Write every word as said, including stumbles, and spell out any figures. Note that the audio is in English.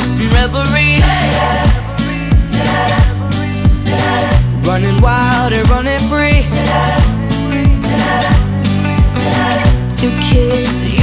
lost in reverie, running wild and running free. Two kids